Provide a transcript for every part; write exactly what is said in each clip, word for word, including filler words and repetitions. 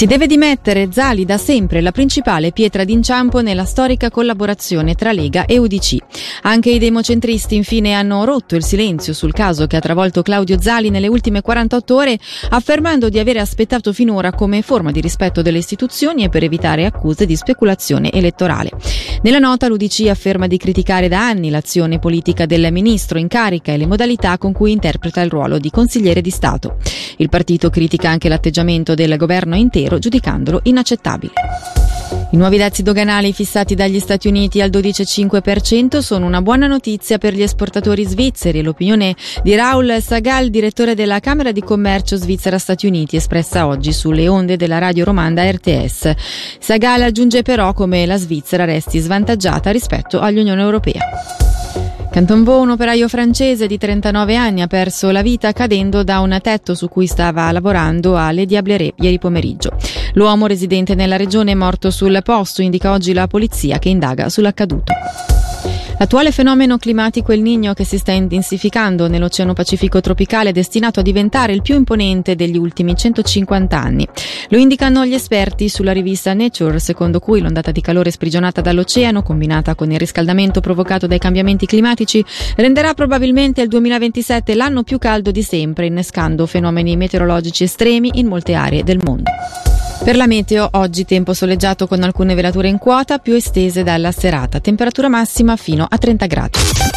Si deve dimettere Zali, da sempre la principale pietra d'inciampo nella storica collaborazione tra Lega e U D C. Anche i democentristi infine hanno rotto il silenzio sul caso che ha travolto Claudio Zali nelle ultime quarantotto ore, affermando di avere aspettato finora come forma di rispetto delle istituzioni e per evitare accuse di speculazione elettorale. Nella nota l'U D C afferma di criticare da anni l'azione politica del ministro in carica e le modalità con cui interpreta il ruolo di consigliere di Stato. Il partito critica anche l'atteggiamento del governo intero, giudicandolo inaccettabile. I nuovi dazi doganali fissati dagli Stati Uniti al dodici virgola cinque per cento sono una buona notizia per gli esportatori svizzeri e l'opinione di Raul Sagal, direttore della Camera di Commercio Svizzera-Stati Uniti, espressa oggi sulle onde della radio romanda R T S. Sagal aggiunge però come la Svizzera resti svantaggiata rispetto all'Unione Europea. Canton Vaud, un operaio francese di trentanove anni, ha perso la vita cadendo da un tetto su cui stava lavorando a Les Diablerets ieri pomeriggio. L'uomo, residente nella regione, è morto sul posto, indica oggi la polizia che indaga sull'accaduto. L'attuale fenomeno climatico El Niño, che si sta intensificando nell'Oceano Pacifico tropicale, è destinato a diventare il più imponente degli ultimi centocinquanta anni. Lo indicano gli esperti sulla rivista Nature, secondo cui l'ondata di calore sprigionata dall'oceano, combinata con il riscaldamento provocato dai cambiamenti climatici, renderà probabilmente il duemilaventisette l'anno più caldo di sempre, innescando fenomeni meteorologici estremi in molte aree del mondo. Per la meteo, oggi tempo soleggiato con alcune velature in quota, più estese dalla serata, temperatura massima fino a trenta gradi.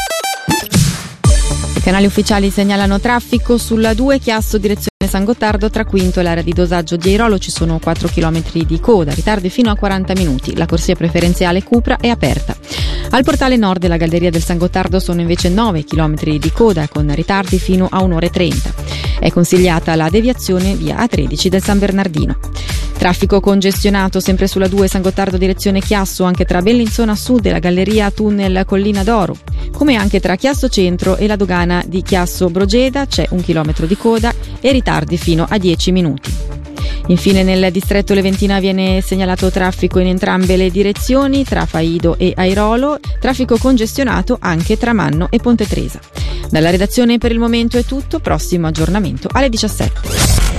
I canali ufficiali segnalano traffico sulla due Chiasso direzione San Gottardo, tra Quinto e l'area di dosaggio di Airolo ci sono quattro chilometri di coda, ritardi fino a quaranta minuti. La corsia preferenziale Cupra è aperta. Al portale nord della galleria del San Gottardo sono invece nove chilometri di coda con ritardi fino a un'ora e trenta. È consigliata la deviazione via A tredici del San Bernardino. Traffico congestionato sempre sulla due San Gottardo direzione Chiasso, anche tra Bellinzona Sud e la galleria Tunnel Collina d'Oro, come anche tra Chiasso Centro e la dogana di Chiasso Brogeda c'è un chilometro di coda e ritardi fino a dieci minuti. Infine nel distretto Leventina viene segnalato traffico in entrambe le direzioni, tra Faido e Airolo, traffico congestionato anche tra Manno e Ponte Tresa. Dalla redazione per il momento è tutto, prossimo aggiornamento alle diciassette.